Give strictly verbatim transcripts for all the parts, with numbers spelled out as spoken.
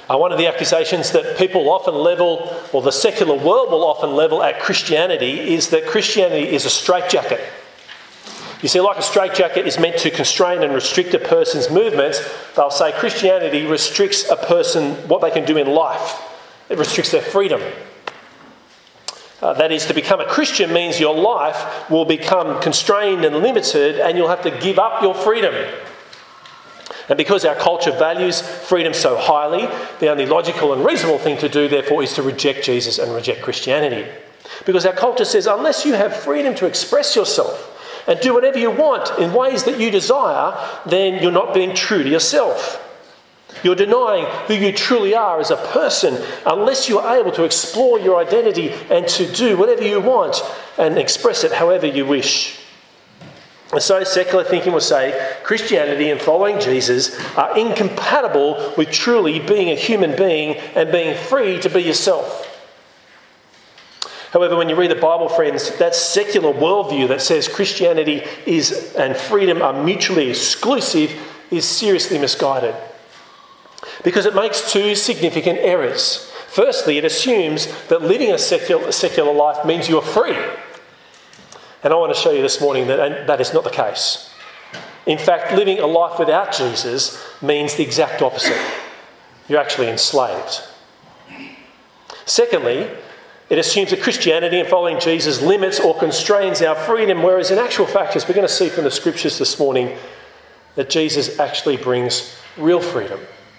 Uh, one of the accusations that people often level, or the secular world will often level at Christianity, is that Christianity is a straitjacket. You see, like a straitjacket is meant to constrain and restrict a person's movements, they'll say Christianity restricts a person what they can do in life. It restricts their freedom. Uh, that is, to become a Christian means your life will become constrained and limited, and you'll have to give up your freedom. And because our culture values freedom so highly, the only logical and reasonable thing to do, therefore, is to reject Jesus and reject Christianity. Because our culture says, unless you have freedom to express yourself and do whatever you want in ways that you desire, then you're not being true to yourself. You're denying who you truly are as a person unless you are able to explore your identity and to do whatever you want and express it however you wish. And so secular thinking will say Christianity and following Jesus are incompatible with truly being a human being and being free to be yourself. However, when you read the Bible, friends, that secular worldview that says Christianity is and freedom are mutually exclusive is seriously misguided. Because it makes two significant errors. Firstly, it assumes that living a secular, secular life means you are free. And I want to show you this morning that that is not the case. In fact, living a life without Jesus means the exact opposite. You're actually enslaved. Secondly, it assumes that Christianity and following Jesus limits or constrains our freedom, whereas in actual fact, as we're going to see from the scriptures this morning, that Jesus actually brings real freedom.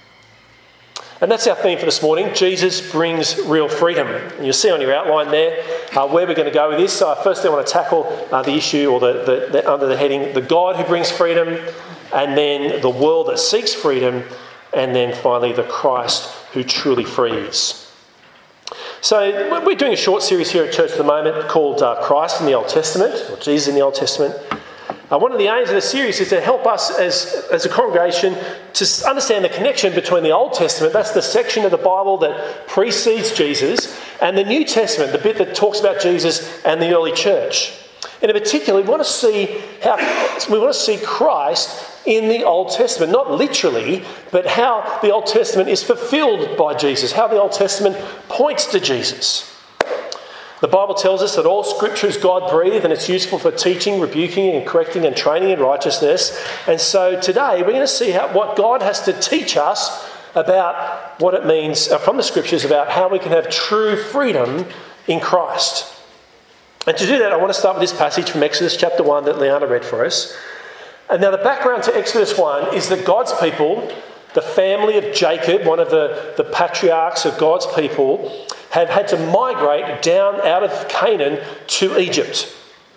And that's our theme for this morning. Jesus brings real freedom. And you'll see on your outline there uh, where we're going to go with this. Uh, firstly, I want to tackle uh, the issue, or the, the, the under the heading, the God who brings freedom, and then the world that seeks freedom, and then finally the Christ who truly frees. So we're doing a short series here at church at the moment called uh, Christ in the Old Testament, or Jesus in the Old Testament. Uh, one of the aims of the series is to help us as, as a congregation to understand the connection between the Old Testament, that's the section of the Bible that precedes Jesus, and the New Testament, the bit that talks about Jesus and the early church. And in particular, we want to see how we want to see Christ in the Old Testament, not literally, but how the Old Testament is fulfilled by Jesus, how the Old Testament points to Jesus. The Bible tells us that all Scripture is God-breathed and it's useful for teaching, rebuking and correcting and training in righteousness. And so today we're going to see how, what God has to teach us about what it means uh, from the Scriptures about how we can have true freedom in Christ. And to do that, I want to start with this passage from Exodus chapter one that Liana read for us. And now the background to Exodus one is that God's people, the family of Jacob, one of the, the patriarchs of God's people, have had to migrate down out of Canaan to Egypt.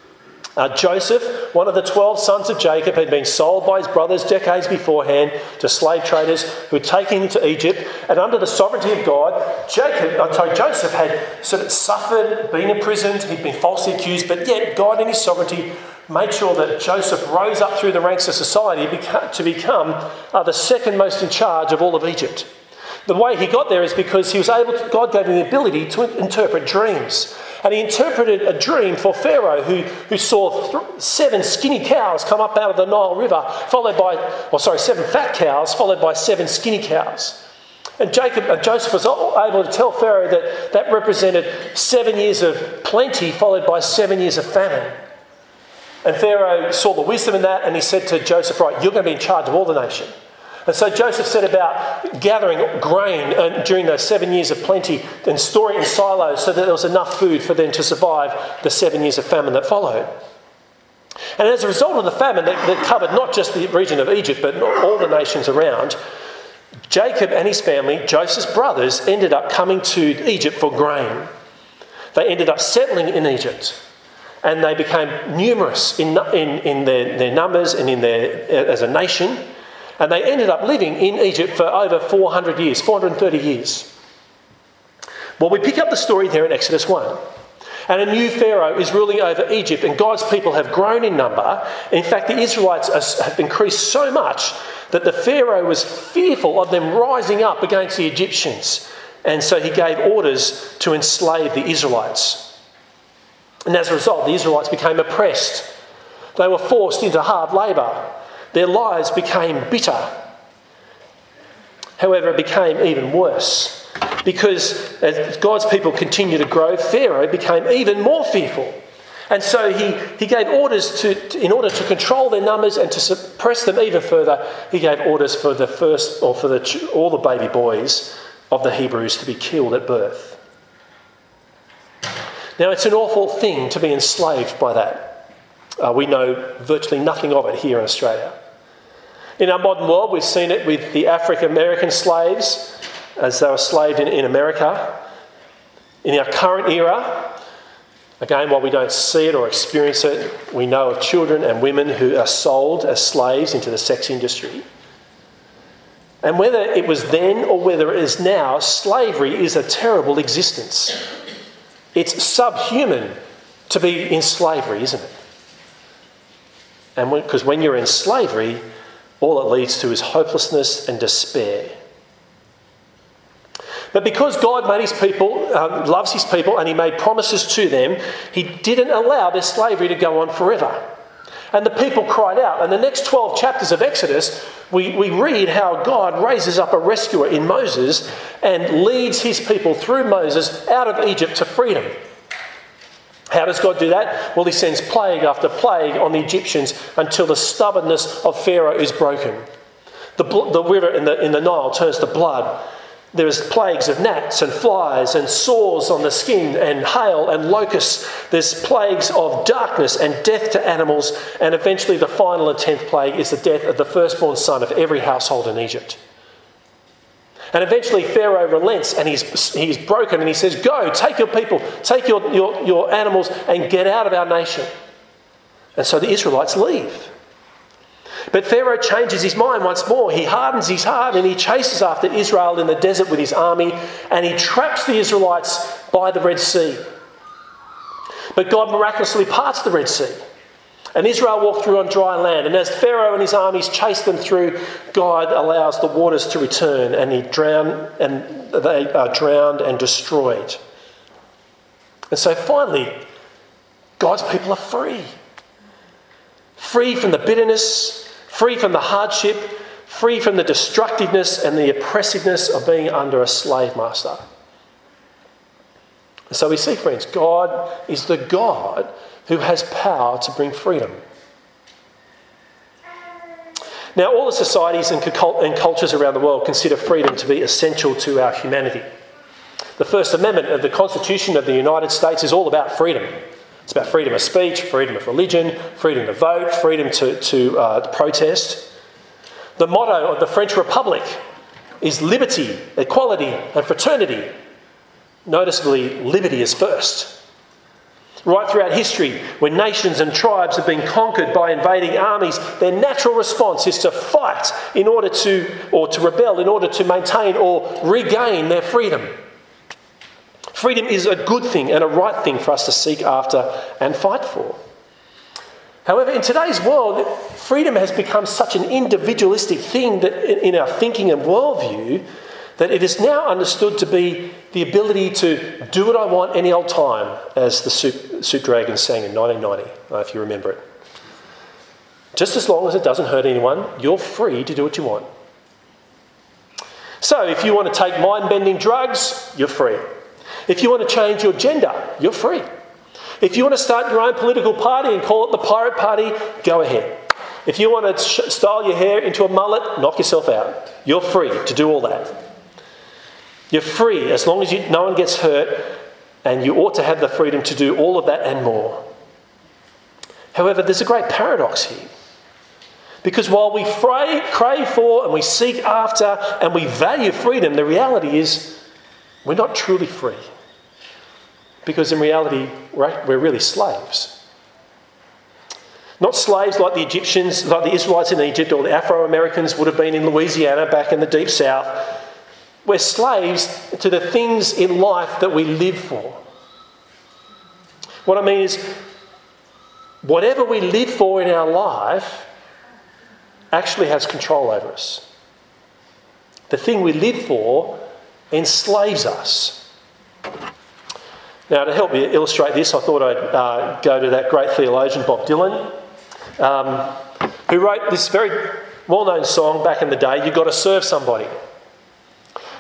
Uh, Joseph, one of the twelve sons of Jacob, had been sold by his brothers decades beforehand to slave traders who had taken him to Egypt. And under the sovereignty of God, Jacob, uh, sorry, Joseph had sort of suffered, been imprisoned, he'd been falsely accused, but yet God in his sovereignty made sure that Joseph rose up through the ranks of society to become uh, the second most in charge of all of Egypt. The way he got there is because he was able to, God gave him the ability to interpret dreams. And he interpreted a dream for Pharaoh, who, who saw th- seven skinny cows come up out of the Nile River, followed by, or sorry, seven fat cows, followed by seven skinny cows. And Jacob, uh, Joseph was able to tell Pharaoh that that represented seven years of plenty, followed by seven years of famine. And Pharaoh saw the wisdom in that, and he said to Joseph, right, you're going to be in charge of all the nation. And so Joseph set about gathering grain during those seven years of plenty and storing it in silos so that there was enough food for them to survive the seven years of famine that followed. And as a result of the famine that, that covered not just the region of Egypt, but all the nations around, Jacob and his family, Joseph's brothers, ended up coming to Egypt for grain. They ended up settling in Egypt. And they became numerous in, in, in their, their numbers and in their as a nation. And they ended up living in Egypt for over four hundred years, four hundred thirty years. Well, we pick up the story there in Exodus one. And a new Pharaoh is ruling over Egypt, and God's people have grown in number. In fact, the Israelites have increased so much that the Pharaoh was fearful of them rising up against the Egyptians. And so he gave orders to enslave the Israelites. And as a result, the Israelites became oppressed. They were forced into hard labour. Their lives became bitter. However, it became even worse because as God's people continued to grow, Pharaoh became even more fearful. And so he, he gave orders to, to, in order to control their numbers and to suppress them even further, he gave orders for the first, or for the, all the baby boys of the Hebrews to be killed at birth. Now, it's an awful thing to be enslaved by that. Uh, we know virtually nothing of it here in Australia. In our modern world, we've seen it with the African American slaves as they were slaved in, in America. In our current era, again, while we don't see it or experience it, we know of children and women who are sold as slaves into the sex industry. And whether it was then or whether it is now, slavery is a terrible existence. It's subhuman to be in slavery, isn't it? And because when, when you're in slavery, all it leads to is hopelessness and despair. But because God made his people, um, loves his people, and he made promises to them, he didn't allow their slavery to go on forever. And the people cried out. And the next twelve chapters of Exodus, we, we read how God raises up a rescuer in Moses and leads his people through Moses out of Egypt to freedom. How does God do that? Well, he sends plague after plague on the Egyptians until the stubbornness of Pharaoh is broken. The, the river in the, in the Nile turns to blood. There's plagues of gnats and flies and sores on the skin and hail and locusts. There's plagues of darkness and death to animals. And eventually the final and tenth plague is the death of the firstborn son of every household in Egypt. And eventually Pharaoh relents and he's, he's broken and he says, go, take your people, take your, your, your animals and get out of our nation. And so the Israelites leave. But Pharaoh changes his mind once more. He hardens his heart and he chases after Israel in the desert with his army and he traps the Israelites by the Red Sea. But God miraculously parts the Red Sea. And Israel walked through on dry land. And as Pharaoh and his armies chased them through, God allows the waters to return and he drown, and they are drowned and destroyed. And so finally, God's people are free. Free from the bitterness, free from the hardship, free from the destructiveness and the oppressiveness of being under a slave master. So we see, friends, God is the God who has power to bring freedom. Now, all the societies and cultures around the world consider freedom to be essential to our humanity. The First Amendment of the Constitution of the United States is all about freedom. It's about freedom of speech, freedom of religion, freedom to vote, freedom to, to uh, protest. The motto of the French Republic is liberty, equality and fraternity. Noticeably, liberty is first. Right throughout history, when nations and tribes have been conquered by invading armies, their natural response is to fight in order to, or to rebel in order to maintain or regain their freedom. Freedom is a good thing and a right thing for us to seek after and fight for. However, in today's world, freedom has become such an individualistic thing that in our thinking and worldview that it is now understood to be the ability to do what I want any old time, as the Soup, Soup Dragons sang in nineteen ninety, if you remember it. Just as long as it doesn't hurt anyone, you're free to do what you want. So if you want to take mind-bending drugs, you're free. If you want to change your gender, you're free. If you want to start your own political party and call it the Pirate Party, go ahead. If you want to sh- style your hair into a mullet, knock yourself out. You're free to do all that. You're free as long as you, no one gets hurt, and you ought to have the freedom to do all of that and more. However, there's a great paradox here. Because while we fray, crave for and we seek after and we value freedom, the reality is we're not truly free. Because in reality, we're, we're really slaves. Not slaves like the Egyptians, like the Israelites in Egypt or the Afro-Americans would have been in Louisiana back in the deep south. We're slaves to the things in life that we live for. What I mean is, whatever we live for in our life actually has control over us. The thing we live for enslaves us. Now, to help me illustrate this, I thought I'd uh, go to that great theologian, Bob Dylan, um, who wrote this very well-known song back in the day, You've Got to Serve Somebody.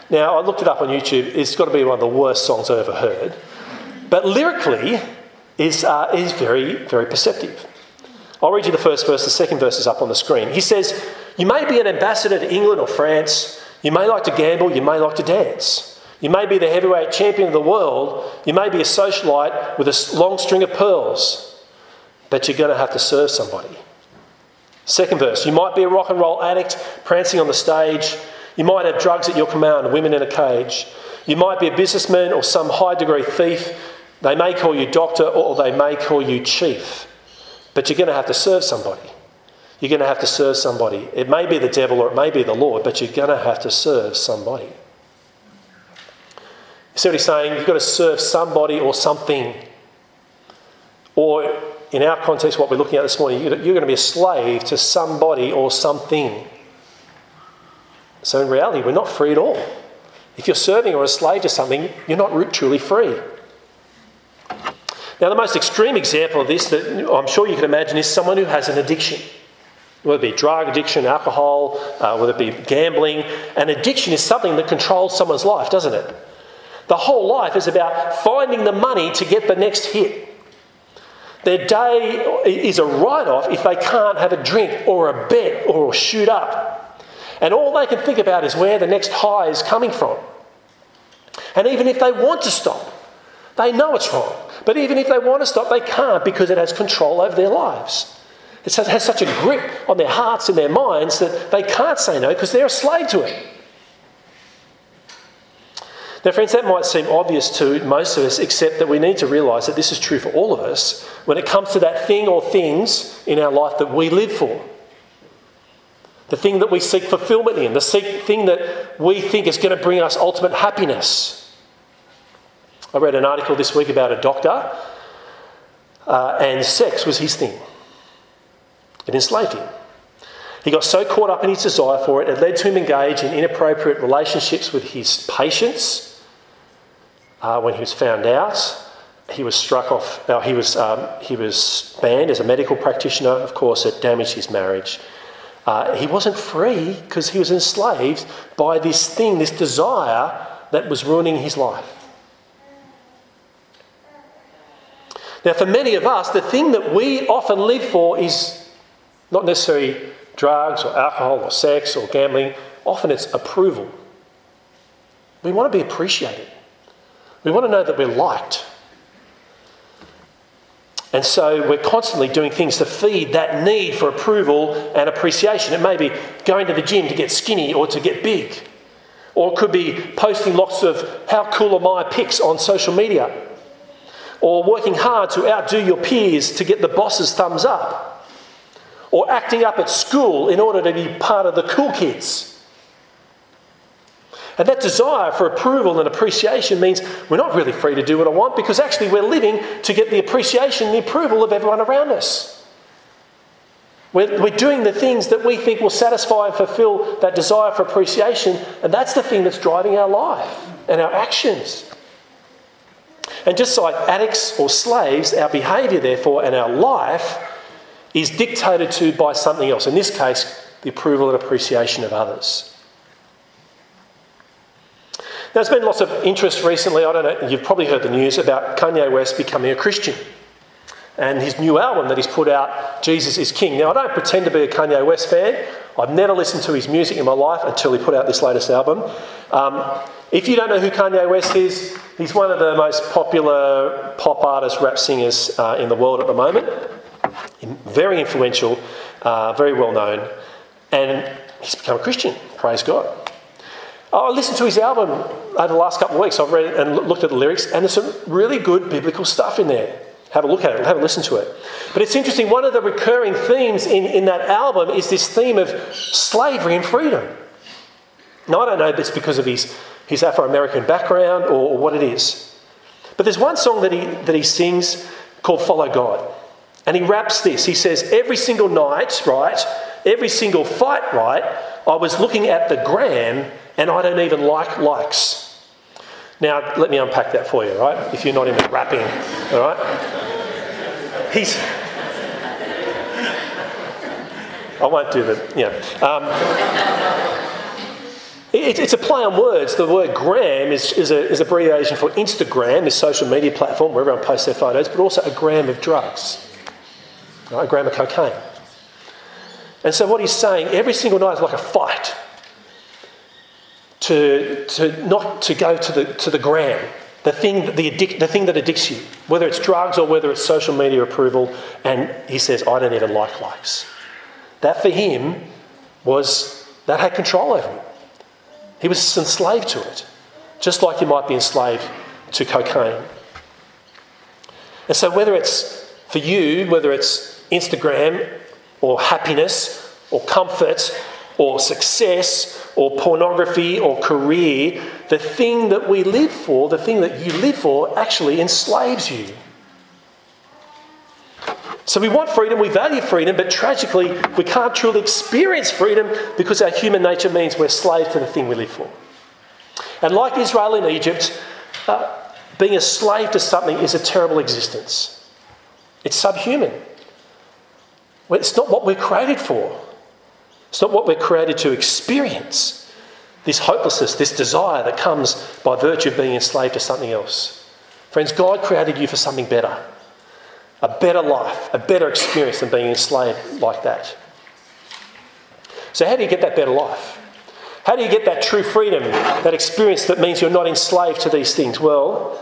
Now, I looked it up on YouTube. It's got to be one of the worst songs I've ever heard. But lyrically is, uh, is very, very perceptive. I'll read you the first verse. The second verse is up on the screen. He says, "You may be an ambassador to England or France. You may like to gamble. You may like to dance. You may be the heavyweight champion of the world. You may be a socialite with a long string of pearls. But you're going to have to serve somebody." Second verse, "You might be a rock and roll addict prancing on the stage. You might have drugs at your command, women in a cage. You might be a businessman or some high-degree thief. They may call you doctor or they may call you chief. But you're going to have to serve somebody. You're going to have to serve somebody. It may be the devil or it may be the Lord, but you're going to have to serve somebody." You see what he's saying? You've got to serve somebody or something. Or in our context, what we're looking at this morning, you're going to be a slave to somebody or something. So in reality, we're not free at all. If you're serving or a slave to something, you're not truly free. Now, the most extreme example of this that I'm sure you can imagine is someone who has an addiction. Whether it be drug addiction, alcohol, uh, whether it be gambling. An addiction is something that controls someone's life, doesn't it? The whole life is about finding the money to get the next hit. Their day is a write-off if they can't have a drink or a bet or shoot up. And all they can think about is where the next high is coming from. And even if they want to stop, they know it's wrong. But even if they want to stop, they can't because it has control over their lives. It has such a grip on their hearts and their minds that they can't say no because they're a slave to it. Now, friends, that might seem obvious to most of us, except that we need to realise that this is true for all of us when it comes to that thing or things in our life that we live for. The thing that we seek fulfilment in, the thing that we think is going to bring us ultimate happiness. I read an article this week about a doctor, uh, and sex was his thing. It enslaved him. He got so caught up in his desire for it, it led to him engage in inappropriate relationships with his patients. Uh, when he was found out, he was struck off. Uh, he was um, he was banned as a medical practitioner. Of course, it damaged his marriage. Uh, he wasn't free because he was enslaved by this thing, this desire that was ruining his life. Now, for many of us, the thing that we often live for is not necessarily drugs or alcohol or sex or gambling. Often it's approval. We want to be appreciated. We want to know that we're liked. And so we're constantly doing things to feed that need for approval and appreciation. It may be going to the gym to get skinny or to get big. Or it could be posting lots of how cool are my pics on social media. Or working hard to outdo your peers to get the boss's thumbs up. Or acting up at school in order to be part of the cool kids. And that desire for approval and appreciation means we're not really free to do what I want because actually we're living to get the appreciation and the approval of everyone around us. We're, we're doing the things that we think will satisfy and fulfill that desire for appreciation, and that's the thing that's driving our life and our actions. And just like addicts or slaves, our behaviour, therefore, and our life is dictated to by something else. In this case, the approval and appreciation of others. Now, there's been lots of interest recently, I don't know, you've probably heard the news about Kanye West becoming a Christian and his new album that he's put out, Jesus is King. Now, I don't pretend to be a Kanye West fan. I've never listened to his music in my life until he put out this latest album. Um, if you don't know who Kanye West is, he's one of the most popular pop artists, rap singers uh, in the world at the moment. Very influential, uh, very well known, and he's become a Christian, praise God. I listened to his album over the last couple of weeks. I've read it and looked at the lyrics, and there's some really good biblical stuff in there. Have a look at it, have a listen to it. But it's interesting, one of the recurring themes in, in that album is this theme of slavery and freedom. Now, I don't know if it's because of his, his Afro-American background or, or what it is. But there's one song that he, that he sings called Follow God. And he raps this. He says, every single night, right, every single fight, right, I was looking at the gram and I don't even like likes. Now, let me unpack that for you, right? If you're not into rapping, all right? He's... I won't do the... Yeah. Um, it, it's a play on words. The word gram is, is, a, is abbreviation for Instagram, this social media platform where everyone posts their photos, but also a gram of drugs, right? A gram of cocaine. And so what he's saying, every single night is like a fight to, to not to go to the, to the gram, the thing, the, addic- the thing that addicts you, whether it's drugs or whether it's social media approval. And he says, I don't even like likes. That for him was, that had control over him. He was enslaved to it, just like you might be enslaved to cocaine. And so whether it's for you, whether it's Instagram or happiness or comfort or success or pornography or career, the thing that we live for, the thing that you live for actually enslaves you. So we want freedom, we value freedom, but tragically we can't truly experience freedom because our human nature means we're slaves to the thing we live for. And like Israel in Egypt, uh, being a slave to something is a terrible existence. It's subhuman. It's not what we're created for. It's not what we're created to experience. This hopelessness, this desire that comes by virtue of being enslaved to something else. Friends, God created you for something better. A better life, a better experience than being enslaved like that. So how do you get that better life? How do you get that true freedom, that experience that means you're not enslaved to these things? Well,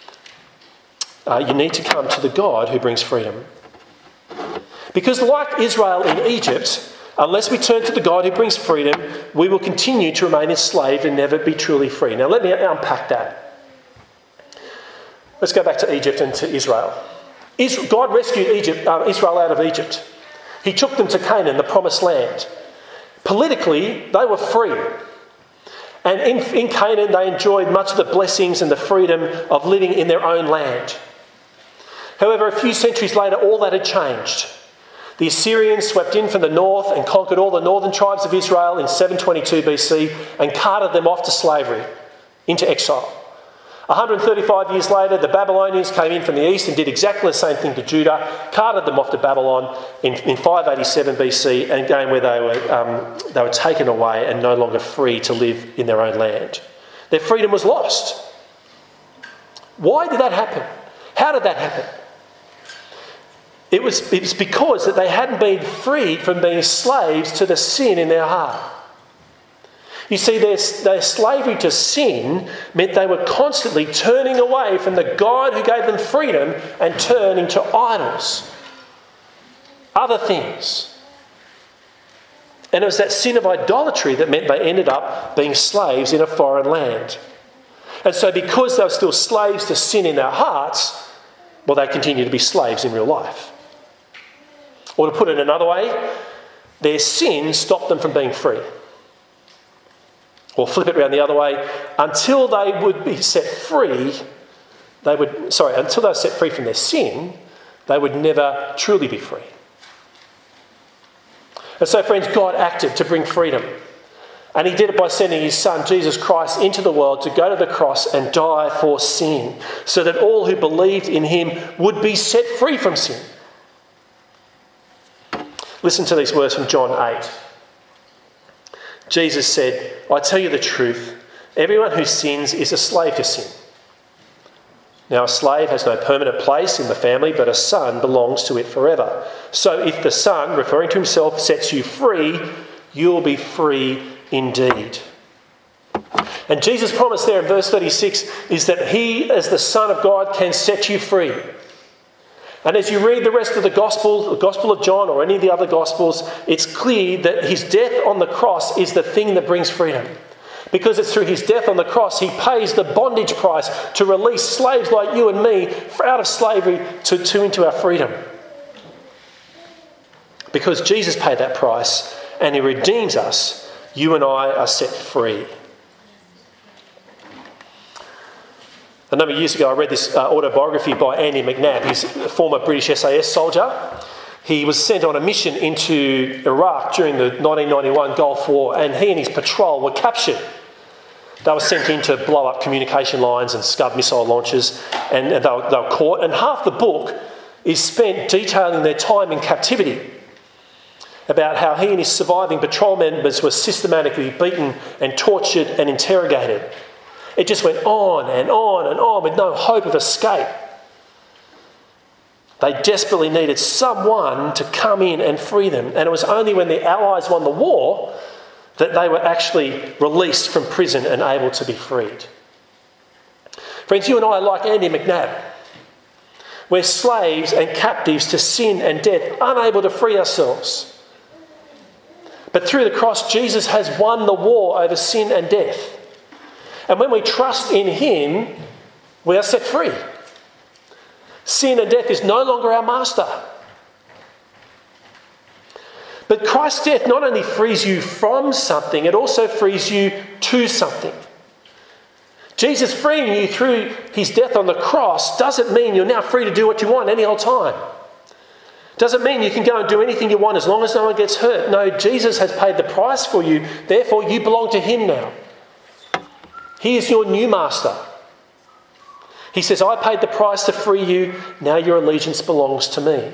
uh, you need to come to the God who brings freedom. Because like Israel in Egypt, unless we turn to the God who brings freedom, we will continue to remain enslaved and never be truly free. Now let me unpack that. Let's go back to Egypt and to Israel. God rescued Egypt, uh, Israel out of Egypt. He took them to Canaan, the promised land. Politically, they were free. And in, in Canaan, they enjoyed much of the blessings and the freedom of living in their own land. However, a few centuries later, all that had changed. The Assyrians swept in from the north and conquered all the northern tribes of Israel in seven twenty-two B C and carted them off to slavery, into exile. one hundred thirty-five years later, the Babylonians came in from the east and did exactly the same thing to Judah, carted them off to Babylon in, in five eighty-seven B C, and again where they were, um, they were taken away and no longer free to live in their own land. Their freedom was lost. Why did that happen? How did that happen? It was, it was because that they hadn't been freed from being slaves to the sin in their heart. You see, their, their slavery to sin meant they were constantly turning away from the God who gave them freedom and turning to idols, other things. And it was that sin of idolatry that meant they ended up being slaves in a foreign land. And so because they were still slaves to sin in their hearts, well, they continued to be slaves in real life. Or to put it another way, their sin stopped them from being free. Or flip it around the other way, until they would be set free, they would, sorry, until they were set free from their sin, they would never truly be free. And so, friends, God acted to bring freedom. And he did it by sending his son, Jesus Christ, into the world to go to the cross and die for sin, so that all who believed in him would be set free from sin. Listen to these words from John eight. Jesus said, I tell you the truth, everyone who sins is a slave to sin. Now a slave has no permanent place in the family, but a son belongs to it forever. So if the son, referring to himself, sets you free, you'll be free indeed. And Jesus' promise there in verse thirty-six is that he, as the Son of God, can set you free. And as you read the rest of the Gospel, the Gospel of John or any of the other Gospels, it's clear that his death on the cross is the thing that brings freedom. Because it's through his death on the cross, he pays the bondage price to release slaves like you and me out of slavery to, to into our freedom. Because Jesus paid that price and he redeems us, you and I are set free. A number of years ago, I read this uh, autobiography by Andy McNab. He's a former British S A S soldier. He was sent on a mission into Iraq during the nineteen ninety-one Gulf War, and he and his patrol were captured. They were sent in to blow up communication lines and scud missile launches, and, and they, were, they were caught. And half the book is spent detailing their time in captivity. about how he and his surviving patrol members were systematically beaten and tortured and interrogated. It just went on and on and on with no hope of escape. They desperately needed someone to come in and free them. And it was only when the Allies won the war that they were actually released from prison and able to be freed. Friends, you and I are like Andy McNabb. We're slaves and captives to sin and death, unable to free ourselves. But through the cross, Jesus has won the war over sin and death. And when we trust in him, we are set free. Sin and death is no longer our master. But Christ's death not only frees you from something, it also frees you to something. Jesus freeing you through his death on the cross doesn't mean you're now free to do what you want any old time. Doesn't mean you can go and do anything you want as long as no one gets hurt. No, Jesus has paid the price for you. Therefore, you belong to him now. He is your new master. He says, I paid the price to free you. Now your allegiance belongs to me.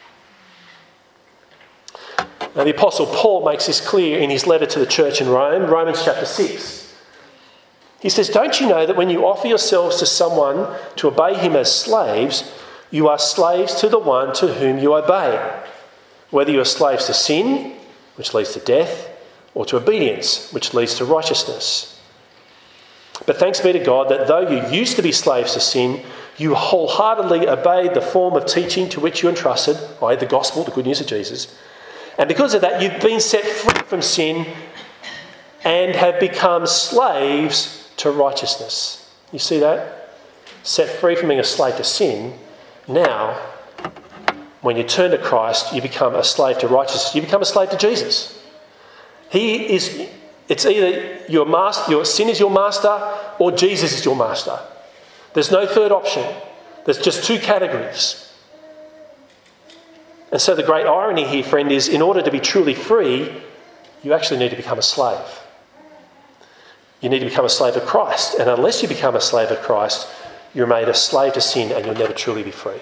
Now, the Apostle Paul makes this clear in his letter to the church in Rome, Romans chapter six. He says, don't you know that when you offer yourselves to someone to obey him as slaves, you are slaves to the one to whom you obey, whether you are slaves to sin, which leads to death, or to obedience, which leads to righteousness. But thanks be to God that though you used to be slaves to sin, you wholeheartedly obeyed the form of teaching to which you entrusted, that is the gospel, the good news of Jesus. And because of that, you've been set free from sin and have become slaves to righteousness. You see that? Set free from being a slave to sin. Now, when you turn to Christ, you become a slave to righteousness. You become a slave to Jesus. He is, it's either your master, your sin is your master, or Jesus is your master. There's no third option. There's just two categories. And so the great irony here, friend, is in order to be truly free, you actually need to become a slave. You need to become a slave of Christ. And unless you become a slave of Christ, you're made a slave to sin and you'll never truly be free.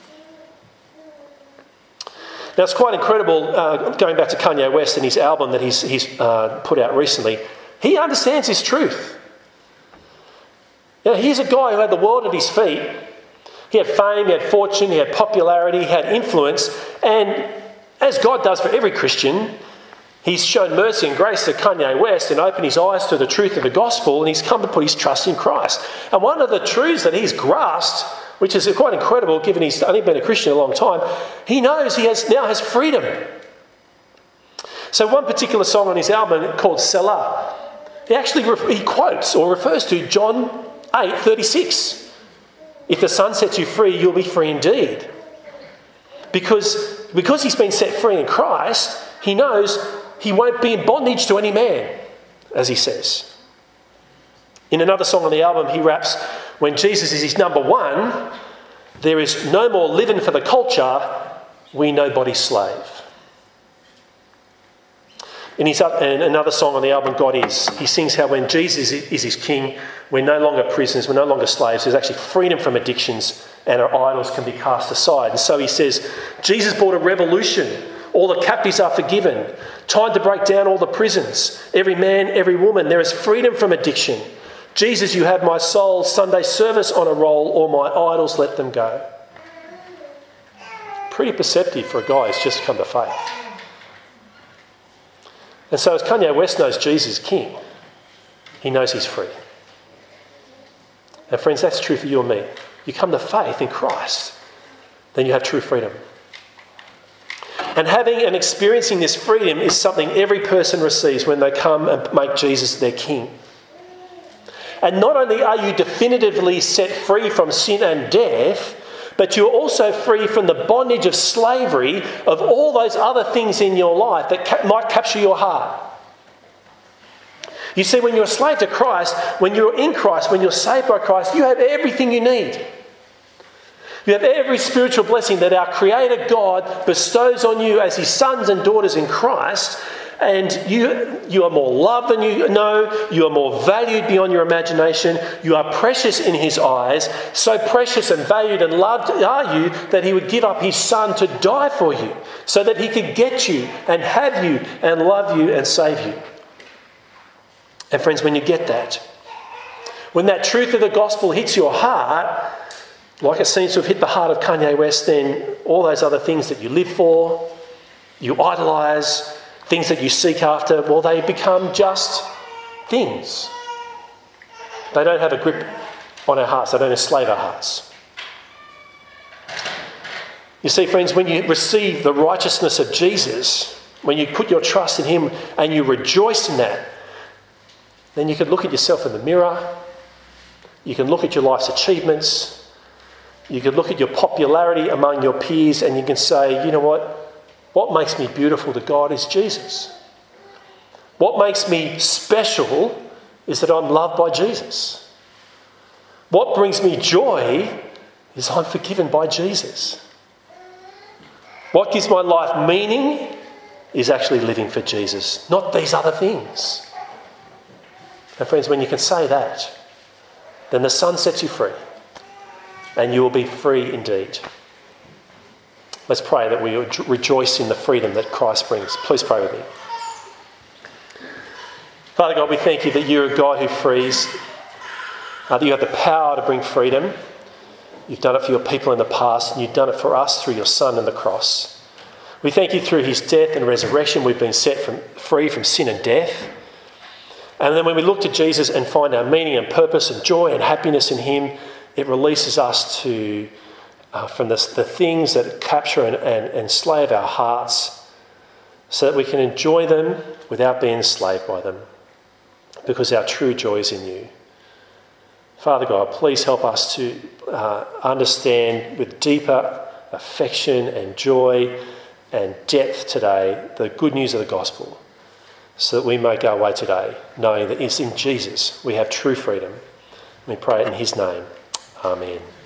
Now, it's quite incredible, uh, going back to Kanye West and his album that he's, he's uh, put out recently. He understands this truth. You know, here's a guy who had the world at his feet. He had fame, he had fortune, he had popularity, he had influence. And as God does for every Christian, he's shown mercy and grace to Kanye West and opened his eyes to the truth of the gospel, and he's come to put his trust in Christ. And one of the truths that he's grasped, which is quite incredible given he's only been a Christian a long time, he knows he has now has freedom. So one particular song on his album called Selah, he actually he quotes or refers to John eight thirty-six. If the Son sets you free, you'll be free indeed. Because, because he's been set free in Christ, he knows he won't be in bondage to any man, as he says. In another song on the album, he raps, when Jesus is his number one, there is no more living for the culture, we nobody's slave. In, his, in another song on the album, God Is, he sings how when Jesus is his king, we're no longer prisoners, we're no longer slaves. There's actually freedom from addictions and our idols can be cast aside. And so he says, Jesus brought a revolution. All the captives are forgiven. Time to break down all the prisons. Every man, every woman, there is freedom from addiction. Jesus, you have my soul. Sunday service on a roll. All my idols, let them go. Pretty perceptive for a guy who's just come to faith. And so as Kanye West knows Jesus is king, he knows he's free. And friends, that's true for you and me. You come to faith in Christ, then you have true freedom. And having and experiencing this freedom is something every person receives when they come and make Jesus their king. And not only are you definitively set free from sin and death, but you're also free from the bondage of slavery of all those other things in your life that ca- might capture your heart. You see, when you're a slave to Christ, when you're in Christ, when you're saved by Christ, you have everything you need. You have every spiritual blessing that our Creator God bestows on you as his sons and daughters in Christ. and you, you are more loved than you know, you are more valued beyond your imagination, you are precious in his eyes, so precious and valued and loved are you that he would give up his son to die for you, so that he could get you and have you and love you and save you. And friends, when you get that, when that truth of the gospel hits your heart, like it seems to have hit the heart of Kanye West, then all those other things that you live for, you idolise, things that you seek after, well, they become just things. They don't have a grip on our hearts. They don't enslave our hearts. You see, friends, when you receive the righteousness of Jesus, when you put your trust in him and you rejoice in that, then you can look at yourself in the mirror, you can look at your life's achievements, you can look at your popularity among your peers, and you can say, you know what? What makes me beautiful to God is Jesus. What makes me special is that I'm loved by Jesus. What brings me joy is I'm forgiven by Jesus. What gives my life meaning is actually living for Jesus, not these other things. And friends, when you can say that, then the Son sets you free, and you will be free indeed. Let's pray that we rejoice in the freedom that Christ brings. Please pray with me. Father God, we thank you that you're a God who frees, uh, that you have the power to bring freedom. You've done it for your people in the past, and you've done it for us through your Son and the cross. We thank you through his death and resurrection we've been set from, free from sin and death. And then when we look to Jesus and find our meaning and purpose and joy and happiness in him, it releases us to uh, from the, the things that capture and, and enslave our hearts, so that we can enjoy them without being enslaved by them, because our true joy is in you. Father God, please help us to uh, understand with deeper affection and joy and depth today the good news of the gospel, so that we make our way today knowing that it's in Jesus we have true freedom. We pray it in his name. Amen.